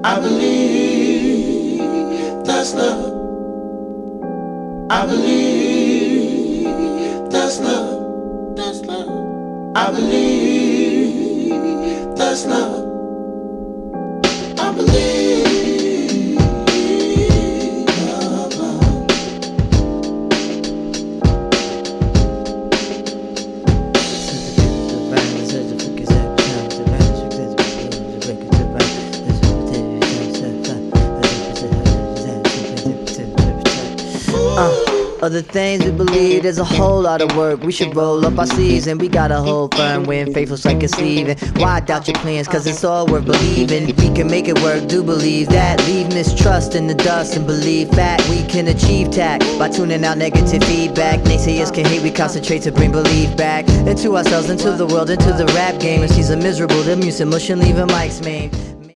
I believe that's love. I believe that's love. That's love. I believe that's love. I believe love, love. Other things we believe, there's a whole lot of work. We should roll up our sleeves and we gotta hold firm when faithful's like a sleeve. And why doubt your plans, cause it's all worth believing. We can make it work, do believe that. Leave mistrust in the dust and believe that we can achieve tact by tuning out negative feedback. Naysayers can hate, we concentrate to bring belief back into ourselves, into the world, into the rap game. When she's a miserable, the music mush and leave a mic's main.